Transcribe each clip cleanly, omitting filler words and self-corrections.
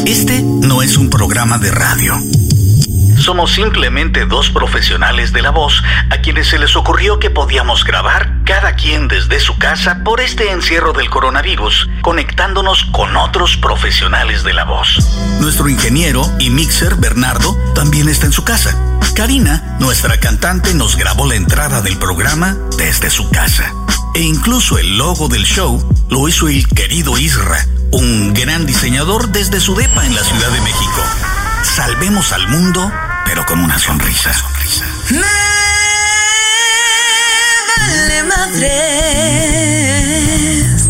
Este no es un programa de radio. Somos simplemente dos profesionales de la voz a quienes se les ocurrió que podíamos grabar cada quien desde su casa por este encierro del coronavirus, conectándonos con otros profesionales de la voz. Nuestro ingeniero y mixer Bernardo también está en su casa. Karina, nuestra cantante, nos grabó la entrada del programa desde su casa. E incluso el logo del show lo hizo el querido Isra, un gran diseñador desde su depa en la Ciudad de México. Salvemos al mundo, pero con una sonrisa. Me vale madres.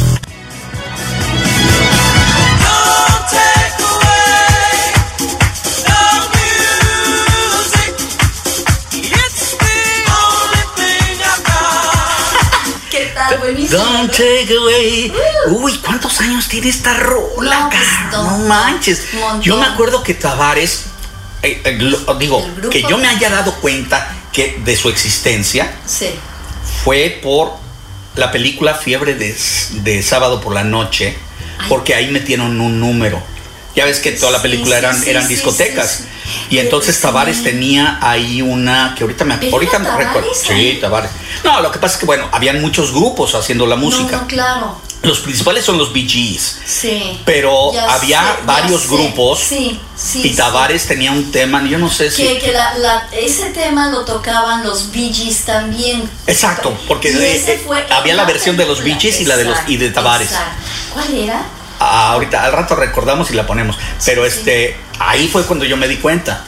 ¿Qué tal? Buenísimo. Don't take away. Uy, ¿cuántos años tiene esta rola, No, pues, cara? No manches. montón. Yo me acuerdo que Tavares, que yo me haya dado cuenta que de su existencia Sí. fue por la película Fiebre de Sábado por la Noche, porque ahí metieron un número. Ya ves que toda la película eran discotecas. sí. Y entonces Sí. Tavares tenía ahí una que ahorita me ¿Pero era recuerdo. Tavares Sí, ahí? Tavares. No, lo que pasa es que bueno, habían muchos grupos haciendo la música. No, claro. Los principales son los Bee Gees. Sí. Pero Ya había sé, varios ya sé. grupos. Sí. Y Tavares tenía un tema, yo no sé si. Que ese tema lo tocaban los Bee Gees también. Exacto, porque Y ese fue había en la versión de los película. Bee Gees y la de Tavares. Exacto. ¿Cuál era? Ahorita, al rato recordamos y la ponemos. Pero Sí. ahí fue cuando yo me di cuenta.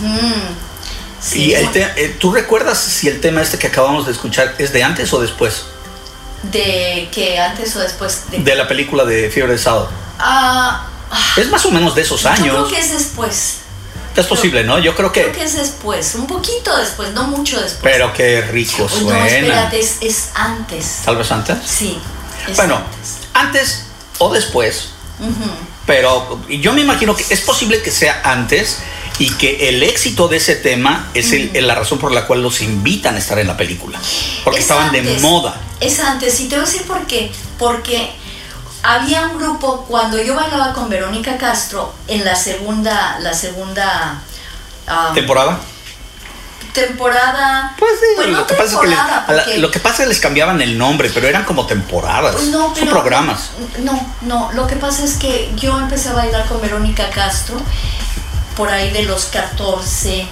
Sí. Y ¿tú recuerdas si el tema que acabamos de escuchar es de antes o después? ¿De que antes o después? De la película de Fiebre de Sábado. Es más o menos de esos Yo años. creo que es después. Es posible, ¿no? Yo creo Creo que. que es después, un poquito después, no mucho después. Pero qué rico No, suena. espérate, es antes. Tal vez antes. Sí. Es Bueno, antes. antes o después. Pero yo me imagino que es posible que sea antes y que el éxito de ese tema es la razón por la cual los invitan a estar en la película. Porque Es estaban de antes. moda. Es antes, y te voy a decir por qué. Porque había un grupo, cuando yo bailaba con Verónica Castro, en la segunda ¿Temporada? temporada. Pues sí, pues no lo que pasa es que porque- lo que pasa es que les cambiaban el nombre, pero eran como temporadas. Pues no, Son pero- programas. No, lo que pasa es que yo empecé a bailar con Verónica Castro por ahí de los 14,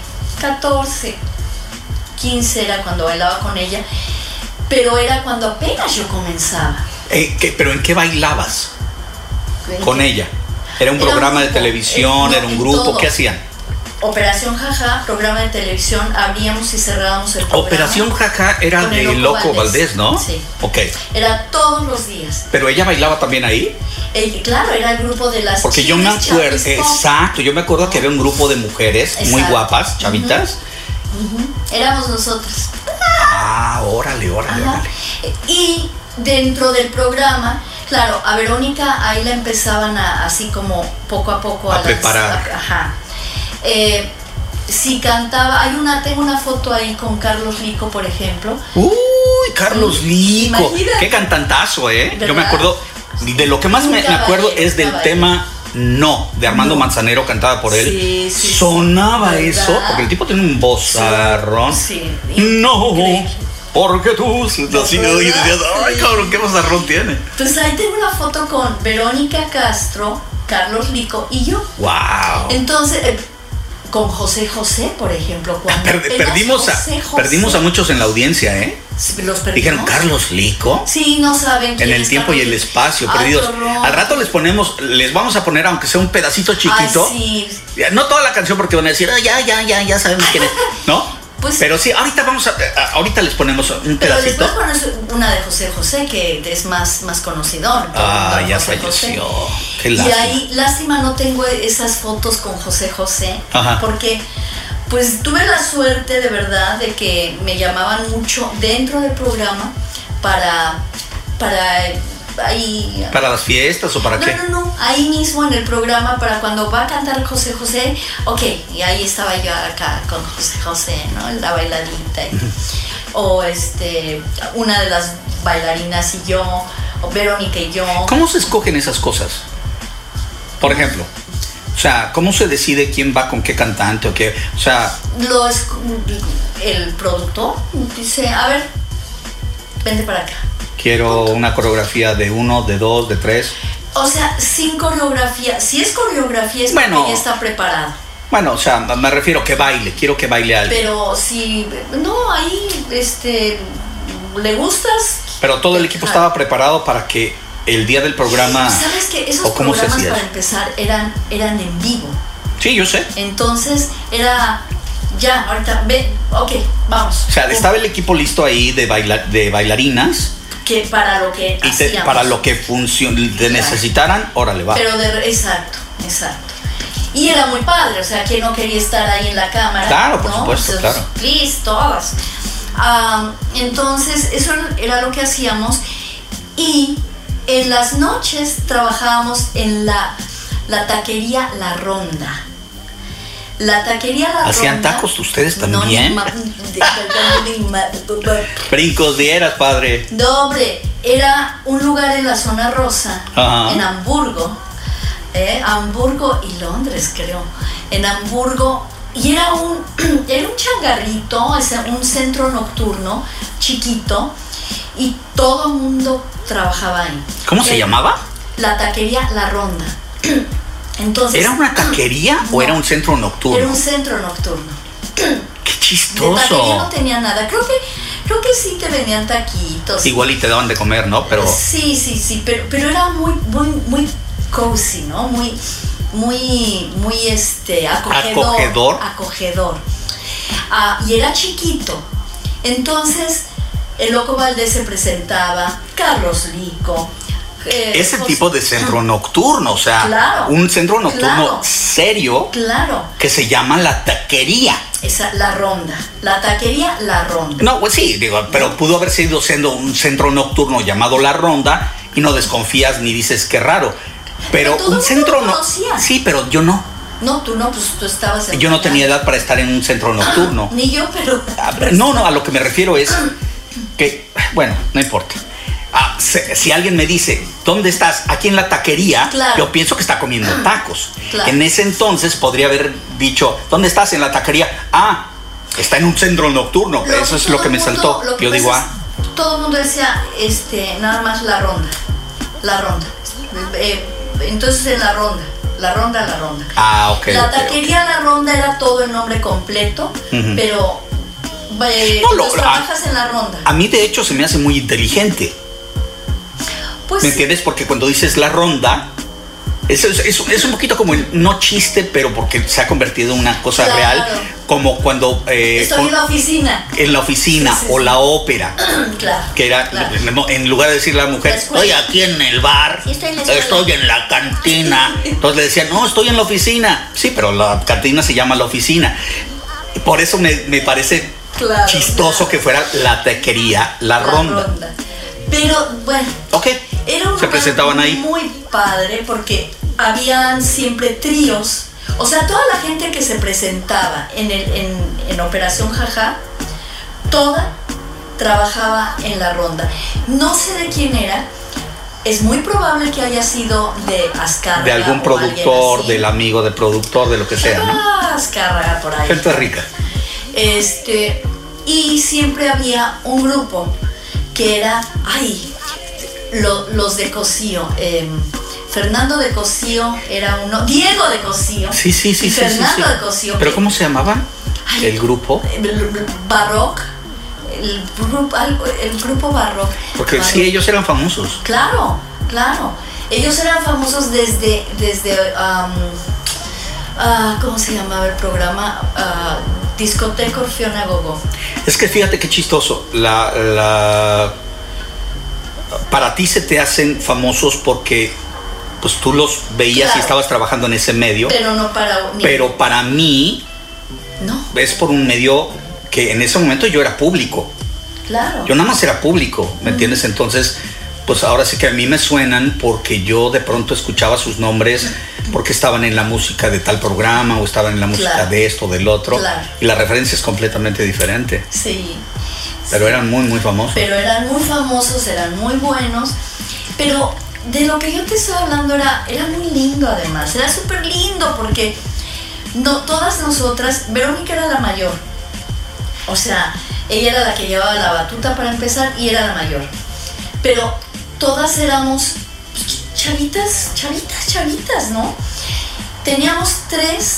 15 era cuando bailaba con ella, pero era cuando apenas yo comenzaba. ¿Pero en qué bailabas con ella? ¿Era un Era un programa de grupo, televisión? ¿Era un en grupo? todo. ¿Qué hacían? Operación Jaja, programa de televisión, abríamos y cerrábamos el programa. Operación Jaja era Con de el Loco Valdés, ¿no? Sí. Ok. Era todos los días. ¿Pero ella bailaba también ahí? Claro, era el grupo de las Porque yo me Chivis acuerdo, Chavisco. exacto, yo me acuerdo que había un grupo de mujeres muy Exacto. guapas, chavitas. Éramos nosotros. Órale. Ajá. Y dentro del programa, claro, a Verónica ahí la empezaban así como poco a poco A preparar. Ajá. Si cantaba, tengo una foto ahí con Carlos Lico, por ejemplo. Uy, Carlos Lico. Imagínate. Qué cantantazo, ¿eh? Yo me ¿Verdad? acuerdo, de lo que más me acuerdo es del tema No, de Armando Manzanero, cantada por él. Sí. Sonaba ¿Verdad? eso, porque el tipo tiene un vozarrón. Sí. No, Increíble. porque tú así, ¿Verdad? y decías, ay, Sí. cabrón, qué vozarrón tiene. Pues ahí tengo una foto con Verónica Castro, Carlos Lico y yo. Wow. Entonces, con José José, por ejemplo, cuando apenas Perdimos José a muchos en la audiencia, ¿eh? los perdimos. Dijeron, ¿Carlos Lico? Sí, no saben En quién el es tiempo y Carlos el Lico. espacio, Ay, perdidos. qué horror. Al rato les vamos a poner, aunque sea un pedacito chiquito. Ay, sí. No toda la canción porque van a decir, ya sabemos quién es, ¿no? Pues- pero sí, ahorita les ponemos un Pero pedacito. después pones una de José José, que es más conocido. Ya José falleció. José. Qué Y lástima. ahí, lástima, no tengo esas fotos con José José. Ajá. Porque pues tuve la suerte de verdad de que me llamaban mucho dentro del programa para ahí. ¿Para las fiestas o para qué? No, ahí mismo en el programa para cuando va a cantar José José, ok, y ahí estaba yo acá con José José, ¿no? La bailadita, o una de las bailarinas y yo, o Verónica y yo. ¿Cómo se escogen esas cosas? Por ejemplo, O sea, ¿cómo se decide quién va con qué cantante o qué? O sea, el productor dice, a ver, vente para acá. Quiero una coreografía de 1, de 2, de 3. O sea, sin coreografía. Si es coreografía es porque ya está preparado. Bueno, o sea, me refiero que baile. Quiero que baile alguien. Pero si... No, ahí, le gustas... Pero todo el equipo estaba preparado para que el día del programa... ¿Sabes qué? Esos programas, para empezar, eran en vivo. Sí, yo sé. Entonces, era... Ya, ahorita, ve, ok, vamos. O sea, estaba el equipo listo ahí de bailarinas... Que para lo que hacíamos. Para lo que necesitaran, órale, va. Pero exacto. Y era muy padre, o sea, que no quería estar ahí en la cámara. Claro, por supuesto, entonces, claro. Please, todas. Entonces, eso era lo que hacíamos. Y en las noches trabajábamos en la taquería La Ronda. La taquería La Ronda. ¿Hacían tacos ustedes también? Brincos dieras, padre. No, hombre, era un lugar en la zona rosa, ajá, en Hamburgo. Hamburgo y Londres, creo. En Hamburgo. Y era un changarrito, un centro nocturno chiquito. Y todo el mundo trabajaba ahí. ¿Cómo se llamaba? La taquería La Ronda. Entonces, ¿era una taquería o era un centro nocturno? Era un centro nocturno. ¡Qué chistoso! De taquería no tenía nada. Creo que sí te vendían taquitos. Igual y te daban de comer, ¿no? Pero sí. Pero era muy cozy, ¿no? Muy acogedor. Y era chiquito. Entonces, el Loco Valdés se presentaba, Carlos Lico. Ese tipo de centro nocturno, o sea, claro, un centro nocturno serio, que se llama La Taquería. Esa, La Ronda, la taquería La Ronda. No, pues sí, digo, pero pudo haber sido siendo un centro nocturno llamado La Ronda y no desconfías ni dices qué raro. Pero un centro no. Sí, pero yo no. No, tú no, pues tú estabas en... Yo no tenía edad para estar en un centro nocturno. Ni yo, pero... No, a lo que me refiero es que, bueno, no importa. Si alguien me dice, ¿dónde estás? Aquí en la taquería, claro, yo pienso que está comiendo tacos. Claro. En ese entonces podría haber dicho, ¿dónde estás? En la taquería. Está en un centro nocturno. Eso es lo que me saltó. Yo digo, todo el mundo decía, nada más La Ronda. Entonces en La Ronda. Ok. La taquería La Ronda era todo el nombre completo, pero trabajas en La Ronda. A mí de hecho se me hace muy inteligente. Pues, ¿me entiendes? Porque cuando dices La Ronda, es un poquito como el no chiste, pero porque se ha convertido en una cosa real, como cuando... estoy en la oficina. En la oficina, sí. O la ópera. Claro. Que era, en lugar de decir la mujer, estoy aquí en el bar, sí, estoy en la cantina. Entonces le decían, no, estoy en la oficina. Sí, pero la cantina se llama la oficina. Por eso me parece chistoso que fuera la taquería, la ronda. Pero bueno, era un se presentaban ahí muy padre porque habían siempre tríos. O sea, toda la gente que se presentaba en Operación Jaja, toda trabajaba en La Ronda. No sé de quién era. Es muy probable que haya sido de Azcárraga. De algún productor, del amigo del productor, de lo que sea, ¿no? Azcárraga por ahí. Gente rica. Y siempre había un grupo que era, los de Cosío. Fernando de Cosío era uno, Diego de Cosío. Sí. Fernando de Cosío. ¿Pero cómo se llamaba el grupo? Baroque. El grupo Baroque. Porque sí, ellos eran famosos. Claro. Ellos eran famosos desde ¿cómo se llamaba el programa? Discoteca Orfeón a Gogo. Es que fíjate qué chistoso. Para ti se te hacen famosos porque pues tú los veías y estabas trabajando en ese medio. Pero para mí no. Es por un medio que en ese momento yo era público. Claro. Yo nada más era público, ¿me entiendes? Entonces, pues ahora sí que a mí me suenan porque yo de pronto escuchaba sus nombres porque estaban en la música de tal programa o estaban en la música de esto, del otro. Y la referencia es completamente diferente. Sí. Pero eran muy, muy famosos. Eran muy buenos. Pero de lo que yo te estoy hablando era muy lindo además, era súper lindo porque no, todas nosotras, Verónica era la mayor, o sea, ella era la que llevaba la batuta para empezar y era la mayor, pero todas éramos chavitas, ¿no? Teníamos tres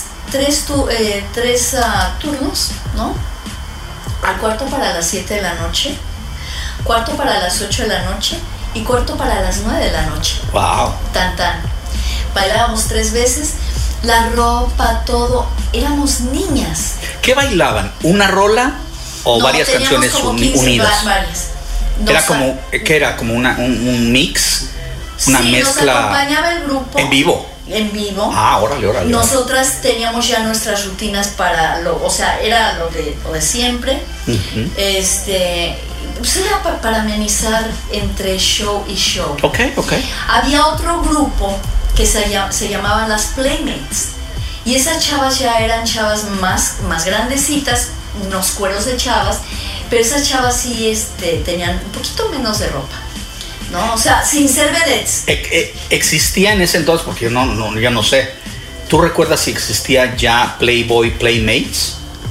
turnos, ¿no? Al cuarto para las 7 de la noche, cuarto para las 8 de la noche y cuarto para las 9 de la noche. Wow. Tan. Bailábamos 3 veces, la ropa, todo. Éramos niñas. ¿Qué bailaban? ¿Una rola o varias canciones unidas? Varias. Era como, ¿qué era? Como un mix, una mezcla. Nos acompañaba el grupo. ¿En vivo? En vivo. Ah, órale. Nosotras teníamos ya nuestras rutinas para o sea, era lo de siempre. Uh-huh. Pues era para amenizar entre show y show. Ok. Había otro grupo que se llamaban las Playmates. Y esas chavas ya eran chavas más grandecitas, unos cueros de chavas, pero esas chavas sí tenían un poquito menos de ropa, ¿no? O sea, sin ser vedettes. ¿Existía en ese entonces? Porque yo no sé. ¿Tú recuerdas si existía ya Playboy Playmates?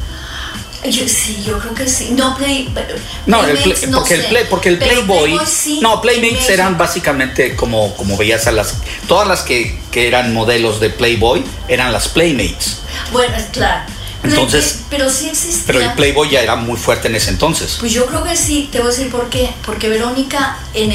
Yo creo que sí. No, porque el Playboy sí, no, Playmates eran básicamente como veías todas las que eran modelos de Playboy eran las Playmates. Bueno, claro. Entonces, pero sí existía. Pero el Playboy ya era muy fuerte en ese entonces. Pues yo creo que sí, te voy a decir por qué. Porque Verónica en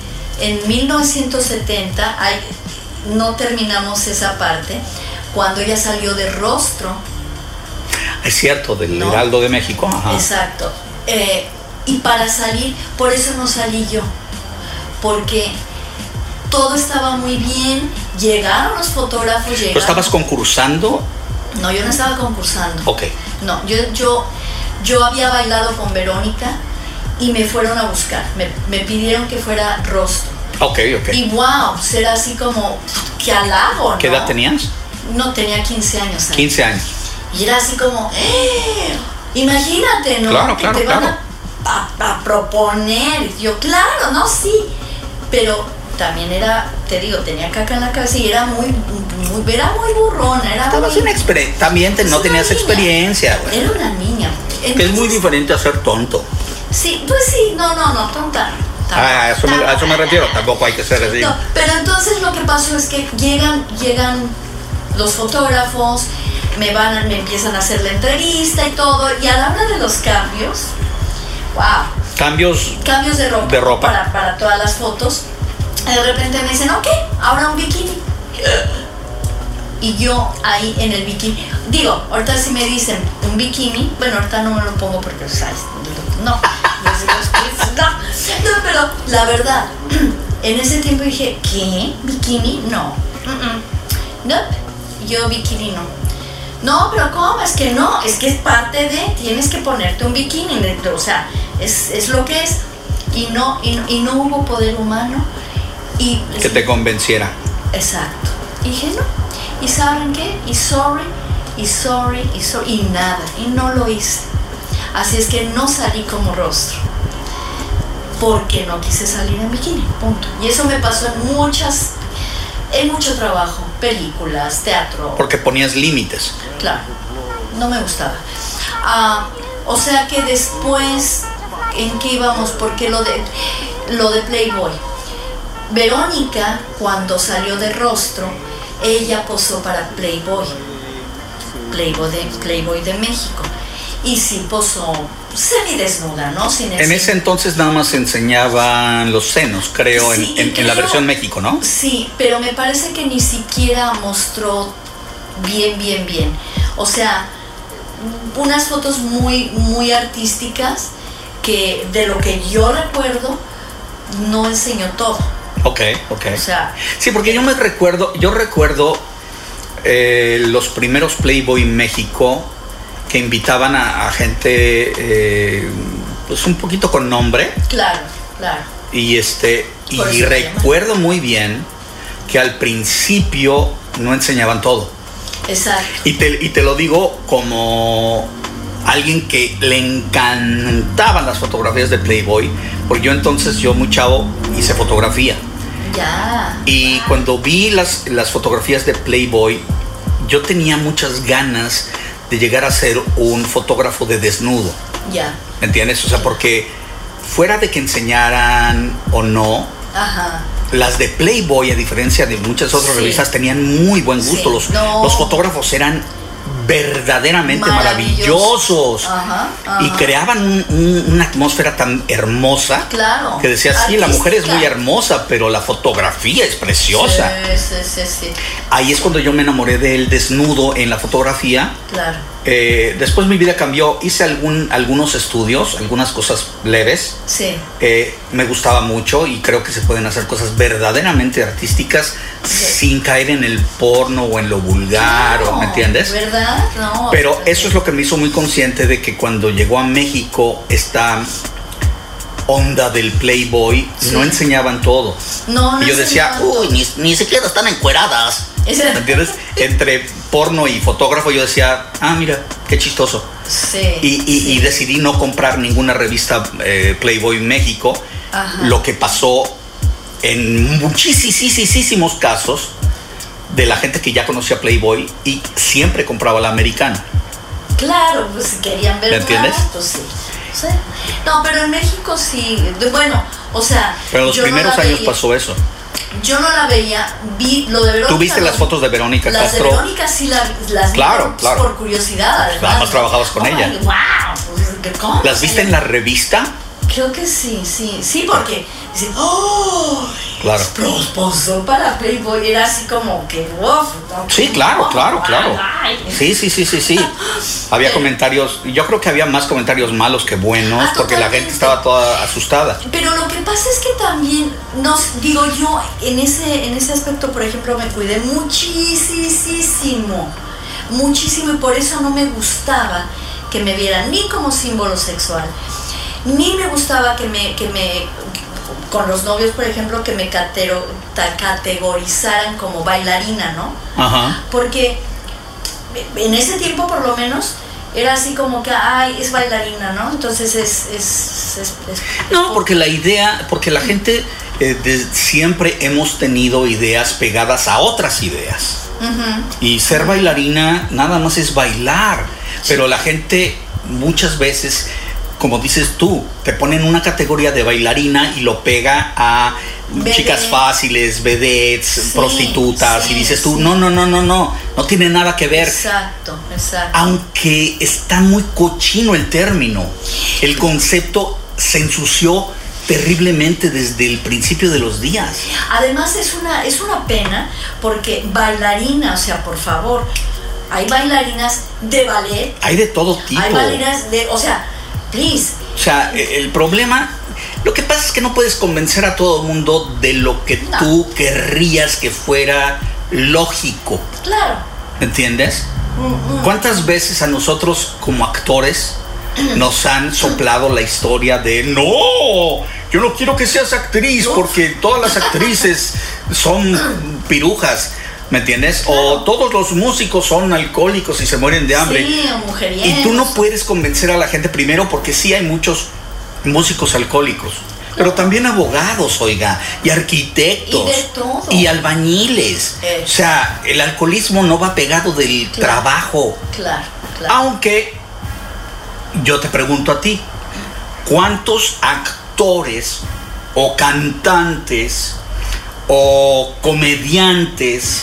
1970, no terminamos esa parte, cuando ella salió de Rostro. Es cierto, del Heraldo de México. Ajá. Exacto. Y para salir, por eso no salí yo. Porque todo estaba muy bien, llegaron los fotógrafos, ¿Tú estabas concursando? No, yo no estaba concursando. Ok. No, yo había bailado con Verónica y me fueron a buscar. Me pidieron que fuera Rostro. Ok. Y wow, era así como, qué halago, ¿no? ¿Qué edad tenías? No, tenía 15 años. 15 años. Y era así como, imagínate, ¿no? Claro, que te van a proponer. Yo, claro, no, sí. Pero también era, te digo, tenía caca en la cabeza y era muy burrona. Estabas también no tenías experiencia. Güey. Era una niña. Entonces, es muy diferente a ser tonto. Sí, pues sí, no, tonta. A eso me refiero, tampoco hay que ser así. No, pero entonces lo que pasó es que llegan los fotógrafos, me empiezan a hacer la entrevista y todo, y a la hora de los cambios, wow. Cambios de ropa. Para todas las fotos. De repente me dicen, ok, ahora un bikini. Y yo ahí en el bikini, digo, ahorita si me dicen un bikini, bueno, ahorita no me lo pongo porque, ¿sabes? No, pero la verdad, en ese tiempo dije, ¿qué? ¿Bikini? No. No, yo bikini no. No, pero ¿cómo? Es que no, es que es parte de, tienes que ponerte un bikini, o sea, es lo que es. Y no hubo poder humano. Que te convenciera. Exacto. Y dije, no. ¿Y saben qué? Y sorry, y nada. Y no lo hice. Así es que no salí como Rostro. Porque no quise salir en bikini, punto. Y eso me pasó en mucho trabajo, películas, teatro. Porque ponías límites. Claro, no me gustaba. O sea que después, ¿en qué íbamos? Porque lo de Playboy. Verónica, cuando salió de Rostro, ella posó para Playboy de México. Y sí posó semidesnuda, ¿no? En ese entonces nada más enseñaban los senos, creo, sí, en la versión México, ¿no? Sí, pero me parece que ni siquiera mostró bien. O sea, unas fotos muy artísticas que de lo que yo recuerdo no enseñó todo. Ok. O sea, sí, porque yo recuerdo los primeros Playboy México que invitaban a gente pues un poquito con nombre. Claro. Y recuerdo muy bien que al principio no enseñaban todo. Exacto. Y te lo digo como alguien que le encantaban las fotografías de Playboy, porque yo muy chavo hice fotografía. Ya. Y cuando vi las fotografías de Playboy, yo tenía muchas ganas de llegar a ser un fotógrafo de desnudo. Ya. ¿Me entiendes? O sea, porque fuera de que enseñaran o no, Ajá. las de Playboy, a diferencia de muchas otras revistas, tenían muy buen gusto. Los fotógrafos eran verdaderamente maravillosos. Ajá. Y creaban una atmósfera tan hermosa, claro, que decía, sí, la mujer es muy hermosa, pero la fotografía es preciosa. Sí. Ahí es cuando yo me enamoré del desnudo en la fotografía. Claro. Después mi vida cambió, hice algunos estudios, algunas cosas leves. Sí. Me gustaba mucho y creo que se pueden hacer cosas verdaderamente artísticas sin caer en el porno o en lo vulgar, ¿me entiendes? ¿Verdad? No. Pero eso es lo que me hizo muy consciente de que cuando llegó a México esta onda del Playboy, no enseñaban todo. No y yo decía, uy, ni siquiera están encueradas. ¿Me entiendes? Entre porno y fotógrafo yo decía, mira, qué chistoso. Sí. Y decidí no comprar ninguna revista Playboy México. Ajá. Lo que pasó en muchísimos casos de la gente que ya conocía Playboy y siempre compraba la americana. Claro, pues si querían ver. ¿Me entiendes? Pues sí. No, pero en México sí. Bueno, o sea. Pero los primeros años pasó eso. Yo no la veía, vi lo de Verónica. ¿Tú viste las fotos de Verónica Castro? Las de Verónica sí las claro, vi por curiosidad. Además. Nada más trabajabas con ella. Wow, ¿cómo? ¿Las viste en la revista? Creo que sí, porque dicen, ¡oh! Claro. Posó para Playboy, era así como que, wow. Sí, claro. Sí. Había comentarios, yo creo que había más comentarios malos que buenos, porque la gente estaba toda asustada. Pero lo que pasa es que también, digo yo, en ese aspecto, por ejemplo, me cuidé muchísimo, y por eso no me gustaba que me vieran ni como símbolo sexual, ni me gustaba que me con los novios, por ejemplo, que me categorizaran como bailarina, ¿no? Ajá. Porque en ese tiempo, por lo menos, era así como que, es bailarina, ¿no? Entonces es no, porque la gente siempre hemos tenido ideas pegadas a otras ideas. Uh-huh. Y ser bailarina nada más es bailar. Sí. Pero la gente muchas veces, como dices tú, te ponen una categoría de bailarina y lo pega a chicas fáciles, vedettes, prostitutas, y dices tú, no tiene nada que ver. Exacto. Aunque está muy cochino el término, el concepto se ensució terriblemente desde el principio de los días. Además es una pena, porque bailarina, o sea, por favor, hay bailarinas de ballet. Hay de todo tipo. Hay bailarinas please. O sea, el problema, lo que pasa es que no puedes convencer a todo el mundo de lo que tú querrías que fuera lógico. Claro. ¿Entiendes? ¿Cuántas veces a nosotros como actores nos han soplado la historia de no, yo no quiero que seas actriz porque todas las actrices son pirujas? ¿Me entiendes? Claro. O todos los músicos son alcohólicos y se mueren de hambre. Sí, o mujeriegos. Y tú no puedes convencer a la gente, primero porque sí hay muchos músicos alcohólicos, pero también abogados, oiga, y arquitectos, y de todo, y albañiles. O sea, el alcoholismo no va pegado del trabajo. Claro. Aunque yo te pregunto a ti, ¿cuántos actores o cantantes o comediantes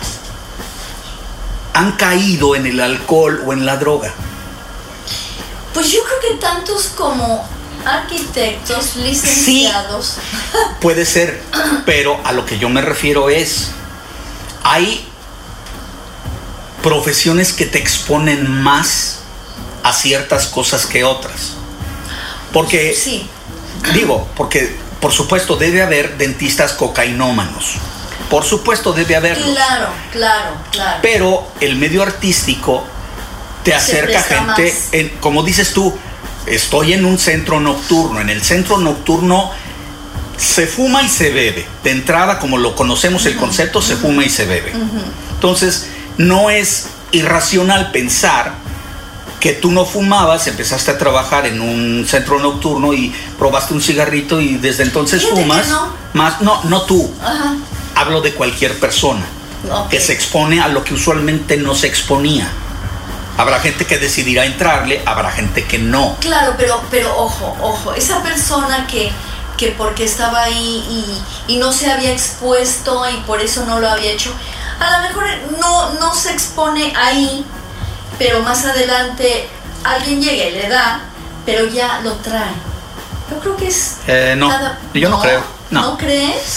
han caído en el alcohol o en la droga? Pues yo creo que tantos como arquitectos, licenciados. Sí, puede ser, pero a lo que yo me refiero es, hay profesiones que te exponen más a ciertas cosas que otras. Porque, sí. Porque por supuesto debe haber dentistas cocainómanos. Por supuesto debe haberlos. Claro. Pero el medio artístico te acerca gente, como dices tú, estoy en un centro nocturno. En el centro nocturno se fuma y se bebe. De entrada, como lo conocemos el concepto, se fuma y se bebe. Entonces, no es irracional pensar que tú no fumabas, empezaste a trabajar en un centro nocturno y probaste un cigarrito y desde entonces fumas. No tú. Ajá. Hablo de cualquier persona que se expone a lo que usualmente no se exponía. Habrá gente que decidirá entrarle, habrá gente que no. Claro, pero ojo, esa persona que porque estaba ahí y no se había expuesto y por eso no lo había hecho, a lo mejor no se expone ahí, pero más adelante alguien llega y le da, pero ya lo trae. Yo creo que es... yo no creo. ¿No crees?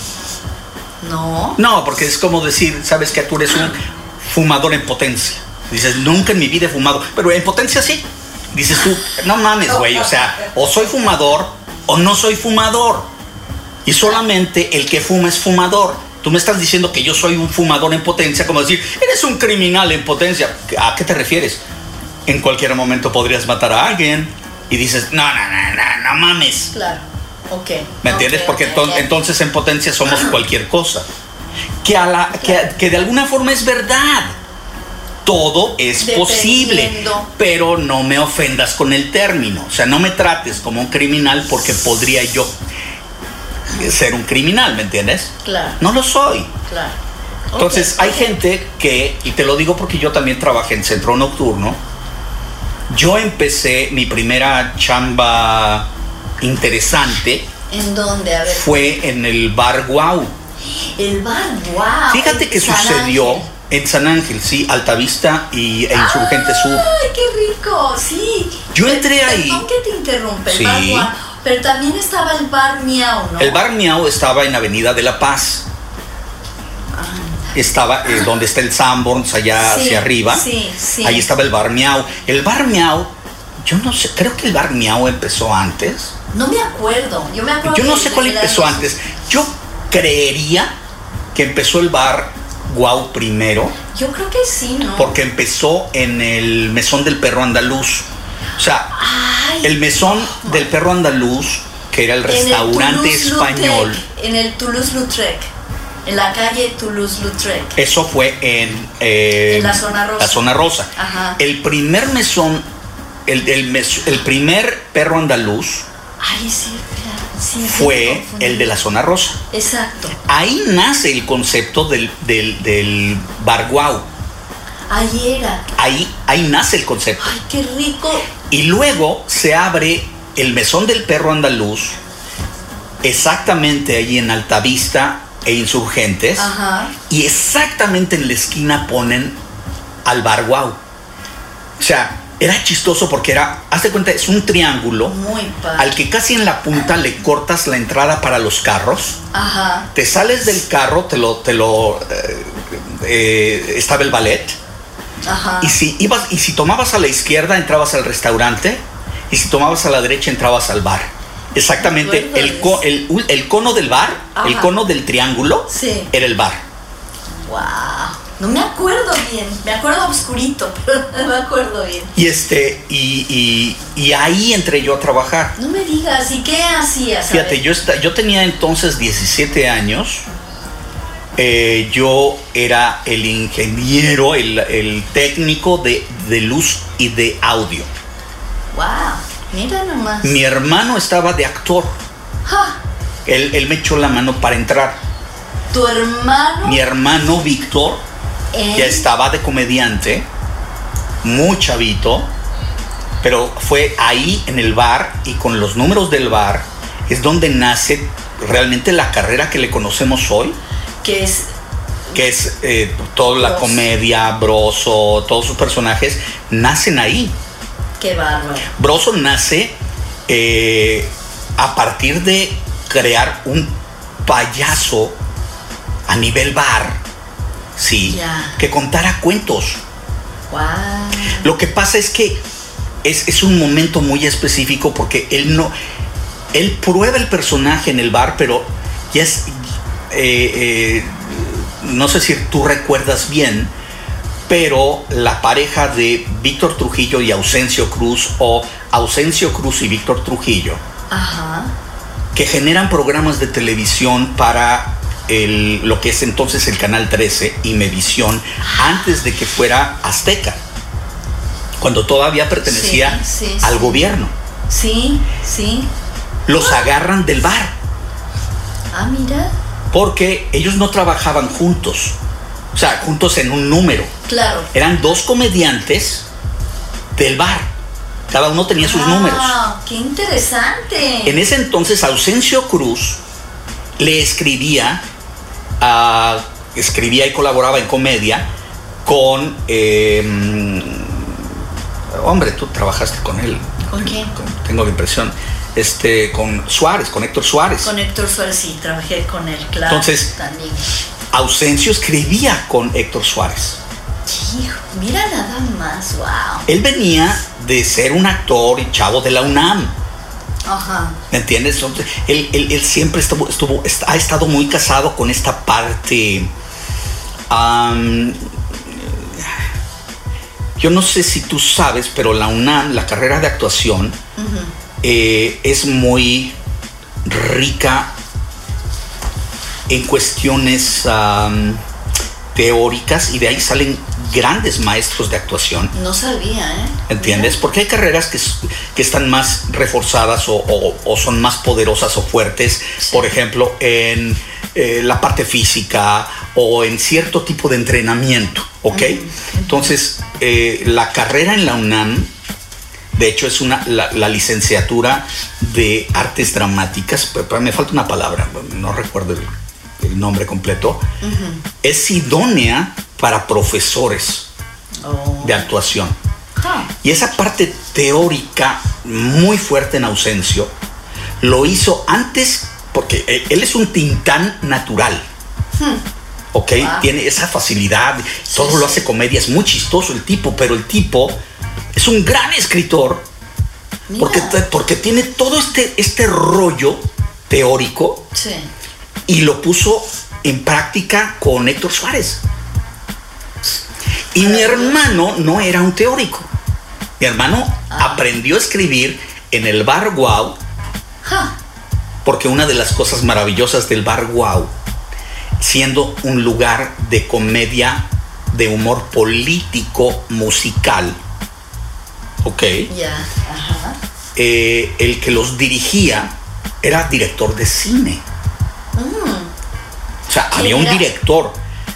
No, porque es como decir, sabes que tú eres un fumador en potencia. Dices, nunca en mi vida he fumado, pero en potencia sí. Dices tú, no mames, güey, o sea, o soy fumador o no soy fumador. Y solamente el que fuma es fumador. Tú me estás diciendo que yo soy un fumador en potencia, como decir, eres un criminal en potencia. ¿A qué te refieres? En cualquier momento podrías matar a alguien y dices, no mames. Claro, ok. ¿Me entiendes? Porque entonces en potencia somos cualquier cosa. Que de alguna forma es verdad. Todo es posible, pero no me ofendas con el término. O sea, no me trates como un criminal porque podría yo ser un criminal, ¿me entiendes? Claro. No lo soy. Claro. Entonces, hay gente que, y te lo digo porque yo también trabajé en centro nocturno, yo empecé mi primera chamba interesante. ¿En dónde? A ver. Fue en el Bar Guau. El Bar Guau. Fíjate que sucedió... En San Ángel, sí, Altavista e Insurgente Sur. ¡Ay, qué rico! Sí. Yo entré ahí. Perdón que te interrumpe, sí. El Bar Guau, pero también estaba el Bar Miau, ¿no? El Bar Miau estaba en Avenida de la Paz. Estaba donde está el Sanborns, allá hacia arriba. Sí. Ahí estaba el Bar Miau. El Bar Miau, yo no sé, creo que el Bar Miau empezó antes. No me acuerdo. Yo no sé cuál empezó antes. Yo creería que empezó el Bar Guau primero. Yo creo que sí, ¿no? Porque empezó en el Mesón del Perro Andaluz. O sea, el Mesón del Perro Andaluz, que era el restaurante español. En el Toulouse-Lautrec. En la calle Toulouse-Lautrec. Eso fue en la zona rosa. La zona rosa. Ajá. El primer mesón, el primer perro andaluz. Ay, sí, sí, fue el de la zona rosa. Exacto. Ahí nace el concepto del Bar Guau. Ahí era. Ahí nace el concepto. Ay, qué rico. Y luego se abre el Mesón del Perro Andaluz, exactamente ahí en Altavista e Insurgentes. Ajá. Y exactamente en la esquina ponen al Bar Guau. O sea, era chistoso porque hazte cuenta, es un triángulo. Muy padre. Al que casi en la punta le cortas la entrada para los carros. Ajá. Te sales del carro, estaba el ballet. Ajá. Y si tomabas a la izquierda, entrabas al restaurante. Y si tomabas a la derecha, entrabas al bar. Exactamente, el cono del bar, ajá, el cono del triángulo, sí, era el bar. Wow. No me acuerdo bien, me acuerdo oscurito, pero no me acuerdo bien. Y ahí entré yo a trabajar. No me digas, ¿y qué hacías? Fíjate, yo tenía entonces 17 años. Yo era el ingeniero, el técnico de luz y de audio. Wow, mira nomás. Mi hermano estaba de actor. ¡Ja! Él me echó la mano para entrar. ¿Tu hermano? Mi hermano Víctor ya estaba de comediante, muy chavito, pero fue ahí en el bar y con los números del bar es donde nace realmente la carrera que le conocemos hoy. Que es toda la comedia, Broso, todos sus personajes nacen ahí. Qué bárbaro. Broso nace a partir de crear un payaso a nivel bar, sí, yeah, que contara cuentos. Wow. Lo que pasa es que es un momento muy específico porque él prueba el personaje en el bar, pero ya es no sé si tú recuerdas bien, pero la pareja de Víctor Trujillo y Ausencio Cruz, o Ausencio Cruz y Víctor Trujillo, ajá, que generan programas de televisión para lo que es entonces el Canal 13 y Imevisión, antes de que fuera Azteca. cuando todavía pertenecía al gobierno. Sí. Los agarran del bar. Ah, mira. Porque ellos no trabajaban juntos. O sea, juntos en un número. Claro. Eran 2 comediantes del bar. Cada uno tenía sus números. ¡Qué interesante! En ese entonces, Ausencio Cruz le escribía y colaboraba en comedia con... hombre, tú trabajaste con él. ¿Con quién? Tengo la impresión. Con Suárez, con Héctor Suárez. Con Héctor Suárez, sí, trabajé con él, claro. Entonces, también. Ausencio escribía con Héctor Suárez. Hijo, mira nada más, wow. Él venía de ser un actor y chavo de la UNAM. Ajá. ¿Me entiendes? Entonces, él siempre ha estado muy casado con esta parte. Yo no sé si tú sabes, pero la UNAM, la carrera de actuación, es muy rica en cuestiones teóricas, y de ahí salen grandes maestros de actuación. No sabía, ¿eh? ¿Entiendes? Mira. Porque hay carreras que están más reforzadas o son más poderosas o fuertes, sí. Por ejemplo, en la parte física o en cierto tipo de entrenamiento, ¿ok? Entonces, la carrera en la UNAM, de hecho, es la licenciatura de Artes Dramáticas, pero me falta una palabra, no recuerdo el nombre completo, es idónea para profesores de actuación. Y esa parte teórica muy fuerte en Ausencio lo hizo antes, porque él es un Tintán natural. ¿Ok? Wow. Tiene esa facilidad, todo lo hace comedia, es muy chistoso el tipo, pero el tipo es un gran escritor. Porque tiene todo este rollo teórico. Sí. Y lo puso en práctica con Héctor Suárez. Y mi hermano no era un teórico. Mi hermano aprendió a escribir en el Bar Guau. Porque una de las cosas maravillosas del Bar Guau, siendo un lugar de comedia, de humor político, musical, ¿ok? El que los dirigía era director de cine. O sea, había un director.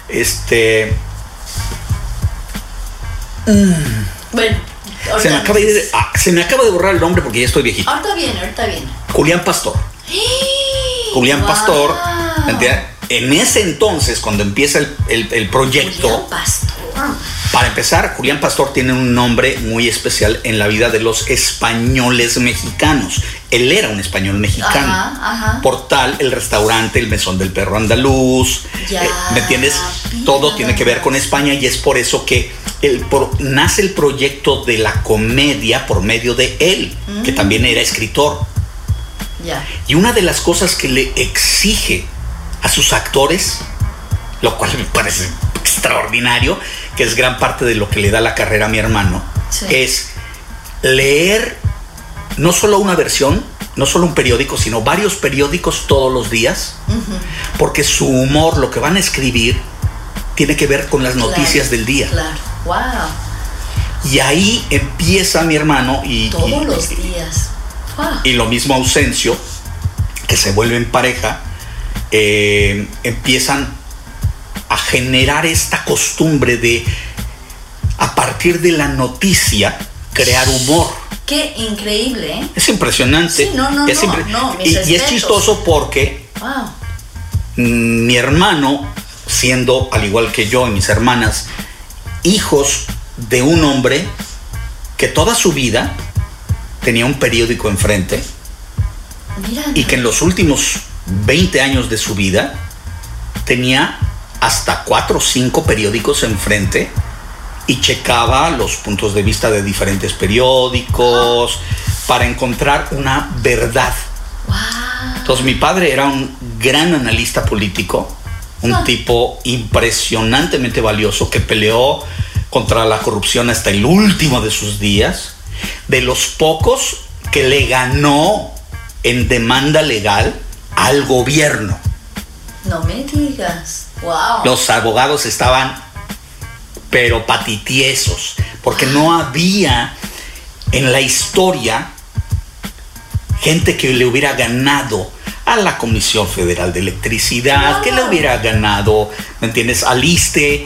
Bueno, se me acaba de borrar el nombre porque ya estoy viejito. Ahorita viene. Julián Pastor. Julián Pastor. En ese entonces, cuando empieza el proyecto. Julián Pastor. Para empezar, Julián Pastor tiene un nombre muy especial en la vida de los españoles mexicanos. Él era un español mexicano. Por tal, el restaurante, el Mesón del Perro Andaluz. ¿Me entiendes? Todo tiene que ver con España, y es por eso que nace el proyecto de la comedia por medio de él, que también era escritor. Y una de las cosas que le exige a sus actores, lo cual me parece extraordinario, que es gran parte de lo que le da la carrera a mi hermano, es leer no solo una versión, no solo un periódico, sino varios periódicos todos los días, porque su humor, lo que van a escribir, tiene que ver con las noticias del día. Y ahí empieza mi hermano todos los días. Y lo mismo Ausencio, que se vuelven pareja, empiezan a generar esta costumbre de, a partir de la noticia, crear humor. Qué increíble, ¿eh? Es impresionante. Sí, y es chistoso porque mi hermano, siendo, al igual que yo y mis hermanas, hijos de un hombre que toda su vida tenía un periódico enfrente, y que en los últimos 20 años de su vida tenía hasta 4 o 5 periódicos enfrente y checaba los puntos de vista de diferentes periódicos para encontrar una verdad. Entonces mi padre era un gran analista político, un tipo impresionantemente valioso que peleó contra la corrupción hasta el último de sus días, de los pocos que le ganó en demanda legal al gobierno. No me digas. Wow. Los abogados estaban pero patitiesos, porque no había en la historia gente que le hubiera ganado a la Comisión Federal de Electricidad, que le hubiera ganado, ¿me entiendes?, al ISSSTE.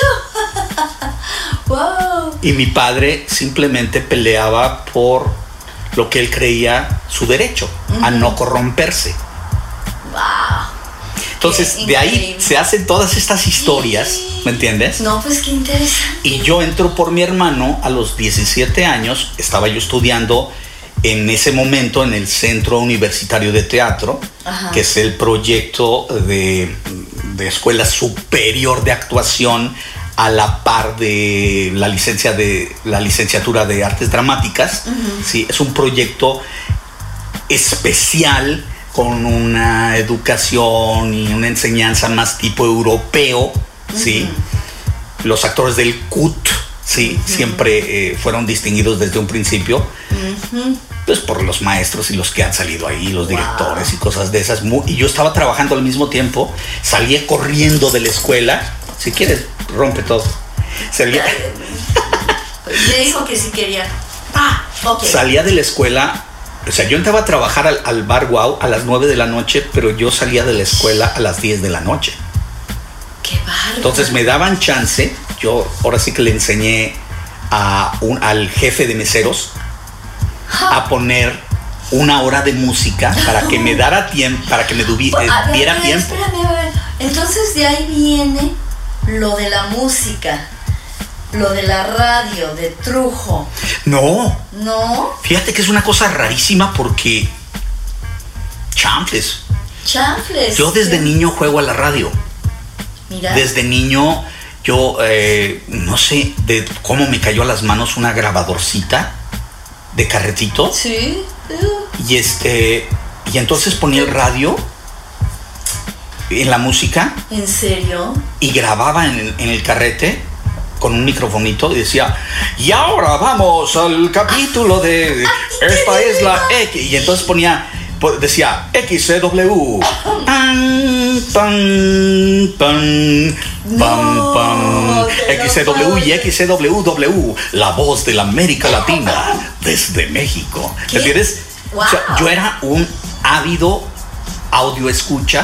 Wow. Y mi padre simplemente peleaba por lo que él creía su derecho, a no corromperse. Wow. Entonces, de ahí se hacen todas estas historias, ¿me entiendes? No, pues qué interesante. Y yo entro por mi hermano a los 17 años, estaba yo estudiando en ese momento en el Centro Universitario de Teatro, que es el proyecto de Escuela Superior de Actuación a la par de la licenciatura de Artes Dramáticas. Sí, es un proyecto especial con una educación y una enseñanza más tipo europeo, ¿sí? Los actores del CUT, sí, siempre fueron distinguidos desde un principio, pues por los maestros y los que han salido ahí, los directores y cosas de esas. Y yo estaba trabajando al mismo tiempo, salía corriendo de la escuela. Si quieres, rompe todo. Le dijo que sí quería. Ok. Salía de la escuela. O sea, yo entraba a trabajar al bar Wow a las 9 de la noche, pero yo salía de la escuela a las 10 de la noche. ¡Qué bárbaro! Entonces me daban chance. Yo ahora sí que le enseñé al jefe de meseros a poner 1 hora de música para que me diera tiempo. Espérame, a ver. Entonces de ahí viene lo de la música. Lo de la radio, de Trujo. No. ¿No? Fíjate que es una cosa rarísima porque... Chanfles. Yo desde niño juego a la radio. Mira. Desde niño yo, no sé de cómo me cayó a las manos una grabadorcita de carretito. Sí. Y entonces ponía el radio en la música. ¿En serio? Y grababa en el carrete con un microfonito y decía, y ahora vamos al capítulo de esta es la X. Y entonces decía XCW. Pan, pan, pan, pam, pam. XCW y XCWW, la voz de la América Latina desde México. ¿Me entiendes? Wow. O sea, yo era un ávido radio escucha.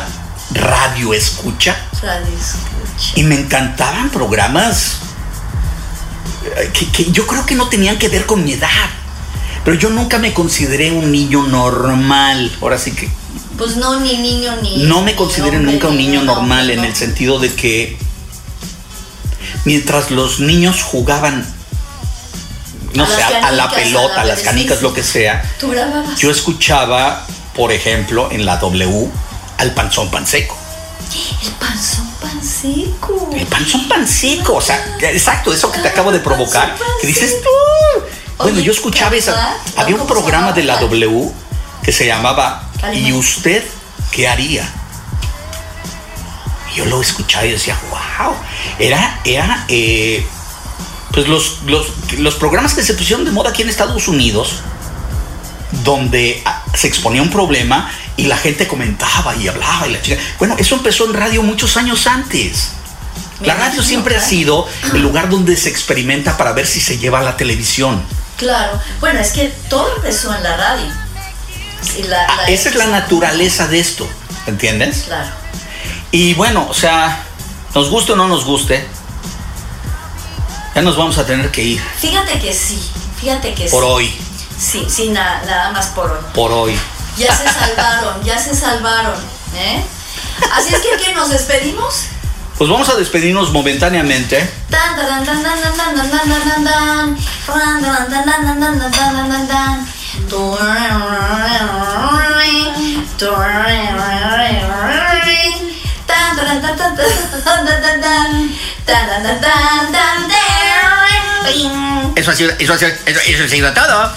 Y me encantaban programas que yo creo que no tenían que ver con mi edad. Pero yo nunca me consideré un niño normal. Ahora sí que... Pues no, ni niño ni... No me consideré nunca un niño normal en el sentido de que mientras los niños jugaban, no sé, a la pelota, a las canicas, lo que sea, ¿tú grababas? Yo escuchaba, por ejemplo, en la W, al Panzón Panseco. El Panzón Panseco. El Panzón Panseco, o sea, exacto, eso que te acabo de provocar, que dices tú. Bueno, yo escuchaba había un programa de la W que se llamaba ¿Y usted qué haría? Y yo lo escuchaba y decía, wow, era pues los programas que se pusieron de moda aquí en Estados Unidos, donde se exponía un problema y la gente comentaba y hablaba y la chica. Bueno, eso empezó en radio muchos años antes. La radio siempre ha sido el lugar donde se experimenta para ver si se lleva a la televisión. Claro. Bueno, es que todo empezó en la radio. Esa es la naturaleza de esto, ¿entiendes? Claro. Y bueno, o sea, nos guste o no nos guste, ya nos vamos a tener que ir. Fíjate que sí. Por hoy. Sí, nada más por hoy. Por hoy. Ya se salvaron, ¿eh? Así es que, ¿qué, nos despedimos? Pues vamos a despedirnos momentáneamente. Eso ha sido todo.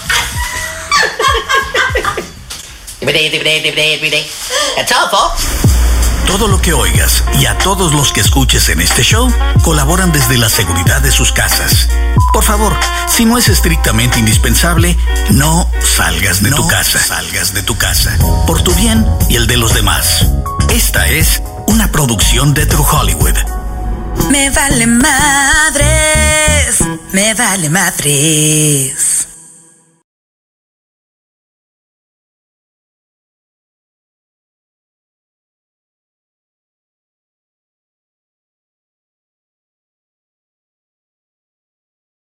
That's all, folks. Todo lo que oigas y a todos los que escuches en este show colaboran desde la seguridad de sus casas. Por favor, si no es estrictamente indispensable, no salgas de tu casa. Por tu bien y el de los demás. Esta es una producción de True Hollywood. Me vale madres Me vale madres.